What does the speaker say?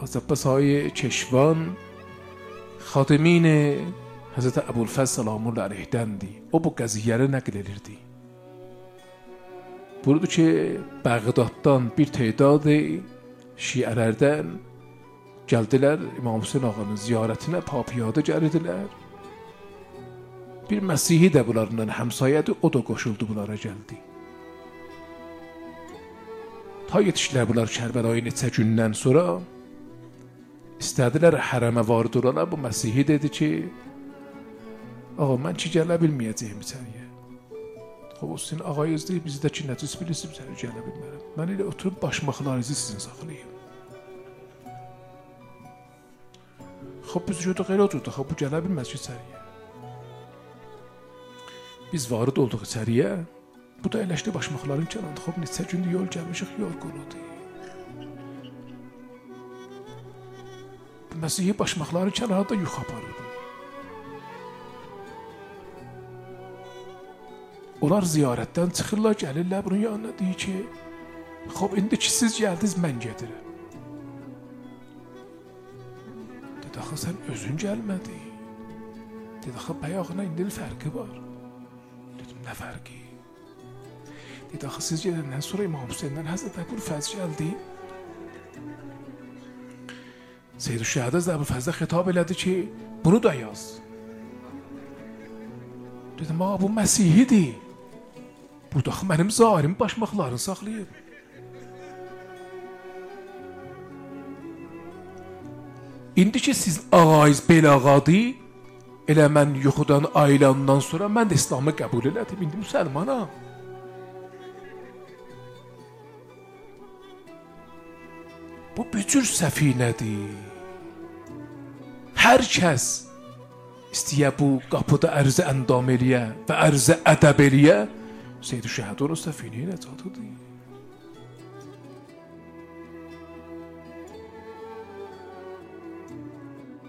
از عباس‌های چشوان خادمین Hazreti Ebu'l-Fəz salamullahi aleyhdəndir. O bu qəziyyələri nəql edirdi. Budur ki, Bəğdaddan bir tedadı şiələrdən gəldilər İmam Hüseyin ağanın ziyarətinə, papiyada gəlirdilər. Bir Məsihi də bunlarından həmsayədi, o da qoşuldu bunlara gəldi. Ta yetişdilər bunlar Kərbəlayı neçə gündən sonra istədilər hərəmə varid olalar. Bu Məsihi dedi ki, ağa mən ki gələ bilməyəcəyim içəriyə. Xoş o sizin ağayız deyil, bizi də ki nəcis bilirsiniz, içəriyə gələ bilmərəm. Mən elə oturub başmaqlarınızı sizin saxlayayım. Xoş biz gördük elə oturduq, xoş bu gələ bilməz ki içəriyə. Biz varid olduq içəriyə, bu da eləşdi başmaqların kənarında. Xoş neçə gündür yol gəlmişik, yorğunudur. Məsihi başmaqların kənarında yuxu aparırdı. Onlar ziyarətdən çıxırlar, gəlirlər bunun yanına deyir ki, xoş indi ki siz gəldiniz, mən gedirəm. Dedi, axı sən özün gəlmədi. Dedi, axı bəyağına indi fərqi var. Dedim, nə fərqi? Dedi, axı siz gedəndən sonra İmam Hüseyndən Həzrət Ebu'l-Fəz gəldi. Seyyid-ül-Şəhədə Ebu'l-Fəzə xitab elədi ki, bunu da yaz. Dedim, ağa bu Məsihidir. Bu da mənim zahirim başmaqlarını saxlayıb. İndi ki siz ağayız belə ağadır, elə mən yuxudan ayılandan sonra mən də İslamı qəbul elədim, indi müsəlmanam. Bu bücür səfinədir. Hər kəs istəyə bu qapıda ərzə əndam eləyə və ərzə ədəb eləyə, Seyyid-ül-Şəhədə onun səfinəyə nəcatıdır.